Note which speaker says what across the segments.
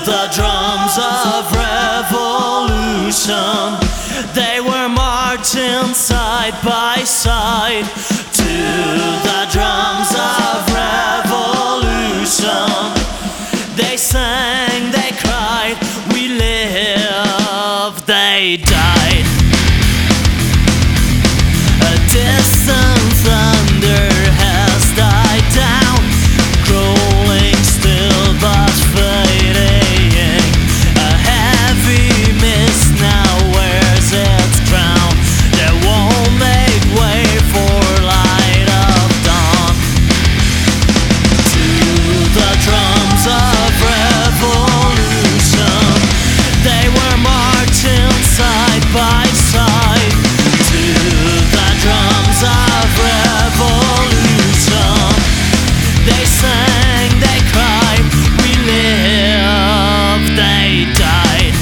Speaker 1: the drums of revolution, they were marching side by side. To the drums of revolution, they sang, they cried, we live, they died. A distant thunder has died down, growling still but fading. A heavy mist now wears its crown, that won't make way for light of dawn. To the drums of revolution, they were marching side by side. To the drums of revolution, they sang, they cried, we live, they died.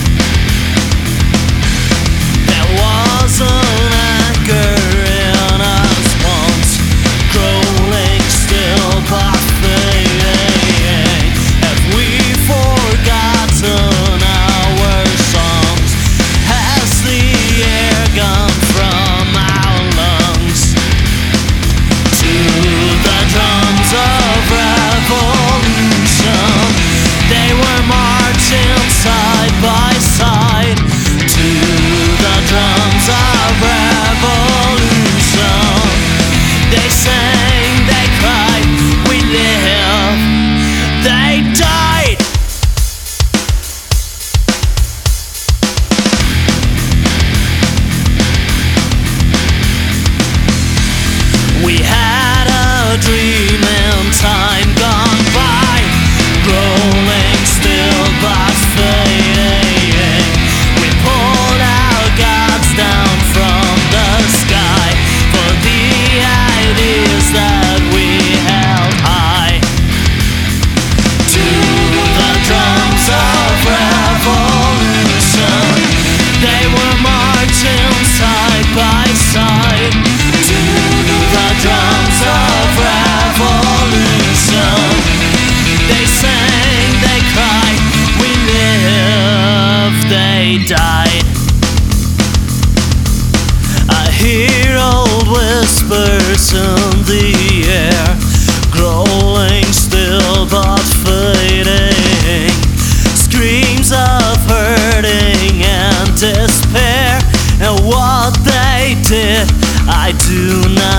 Speaker 1: There was an anger in us once, growing still but fading. Have we forgotten our songs? Has the air gone from our lungs? To the drums of revolution, they were marching side by side. To the drums of revolution, they sang, they cried, we live, they died. We had a dream in time gone by, growing still but fading. We pulled our gods down from the sky for the ideas that we held high. To the drums of revolution, they were marching side by side. To the drums of revolution, they sang, they cried, we live, they died. I hear old whispers in the air, growing still but fading. Screams of hurting and despair, and what they did I do not